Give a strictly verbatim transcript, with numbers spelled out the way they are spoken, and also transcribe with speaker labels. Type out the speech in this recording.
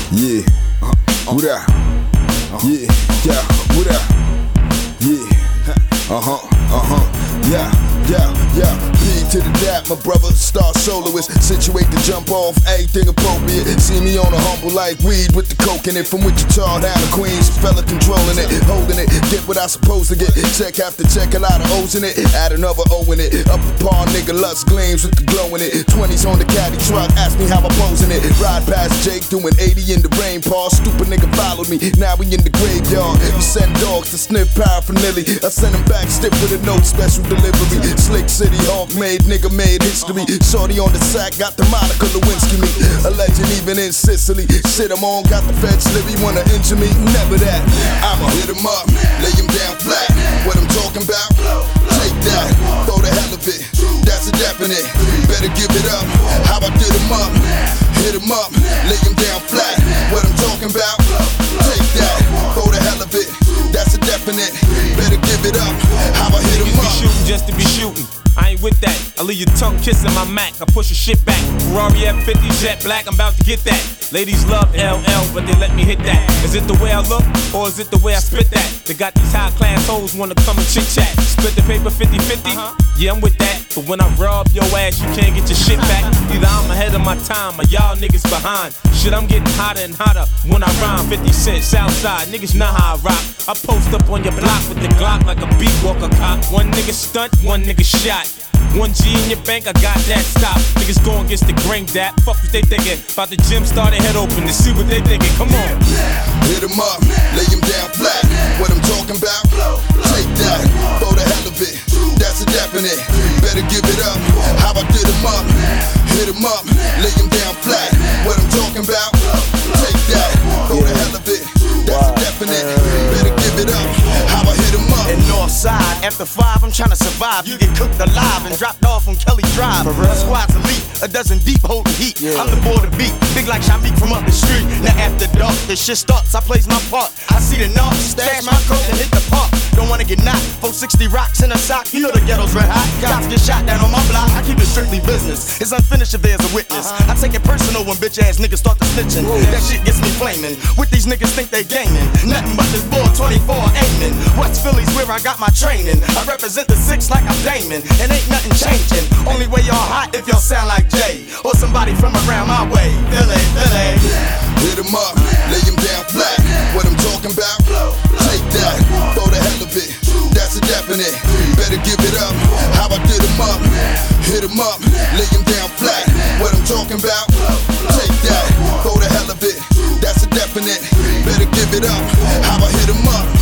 Speaker 1: Yeah, uh, what up? Yeah, yeah, what up? Yeah, uh-huh, uh-huh, yeah, yeah, yeah. P to the dap, my brother, star soloist. Situate to jump off, anything appropriate. See me on a humble like weed with the coke in it. From Wichita down to Queens, fella controlling it, holding it. Get what I supposed to get, check after check, a lot of O's in it. Add another O in it, up the par, nigga, lust gleams with the glow in it. twenties on the caddy truck, ask me how I'm posing it. Ride past Jake, doing eighty in the rain, Paul. Stupid nigga followed me, now we in the graveyard. We send dogs to sniff paraphernalia. I send them back stiff with a note, special delivery. Slick City, Hawk made, nigga made history. Shorty on the sack, got the Monica Lewinsky me. A legend even in Sicily. Shit, I'm on, got the feds slivvy, wanna injure me, never that. I'ma hit him up, lay him down flat. What I'm talking about? Take that, for the hell of it. That's a definite, better give it up. How I did him up, hit him up, lay him down flat. What I'm talking about? Take that, for the hell of it. That's a definite, better give it up. How I hit him up.
Speaker 2: Shooting just to be shooting. I ain't with that. I leave your tongue kissing my Mac. I push your shit back. Ferrari F fifty jet black. I'm about to get that. Ladies love L L, but they let me hit that. Is it the way I look, or is it the way I spit that? They got these high class hoes wanna come and chit chat. Split the paper fifty fifty. Uh-huh. Yeah, I'm with that. But when I rub your ass, you can't get your shit back. Either I'm ahead of my time, or y'all niggas behind. Shit, I'm getting hotter and hotter when I rhyme. fifty cent, Southside, niggas know how I rock. I post up on your block with the Glock like a beat walker cop. One nigga stunt, one nigga shot. One G in your bank, I got that stop. Niggas going against the grain dap. Fuck what they thinking. About the gym, start their head open to see what they thinking. Come on.
Speaker 1: Hit him up, lay him down flat. What I'm talking about? Take that, for the hell of it. That's a definite, better give it up. How I did him up, hit him up, lay him down flat. What I'm talking about? Take that, for the hell of it. That's a definite, better give it up. How I hit him up.
Speaker 3: And Northside, after five, I'm trying to survive. You get cooked alive and dropped off on Kelly Drive. My squad's elite, a dozen deep holding heat. Yeah. I'm the border beat, big like Shamik from up the street. Now after dark, the shit starts, I plays my part. I see the knock, stash my coat and hit the park. Don't wanna get knocked, four sixty rocks in a sock. You know the ghetto's red hot. Cops get shot down on my block. I keep it strictly business. It's unfinished if there's a witness. Uh-huh. I take it personal when bitch ass niggas start to snitching. Whoa. That shit gets me flaming. What these niggas think they gaining? Nothing but this bull twenty-four aiming. West Philly's where I got my training. I represent the six like I'm Damon, and ain't nothing changing. Only way y'all hot if y'all sound like Jay or somebody from around my way. Philly, Philly.
Speaker 1: Hit him up, lay him down flat. What I'm talking about? Take that, for the hell of it. That's a definite, better give it up. How I did him up, hit him up, lay him down flat. What I'm talking about? Take that, for the hell of it. That's a definite, better give it up. How I hit him up.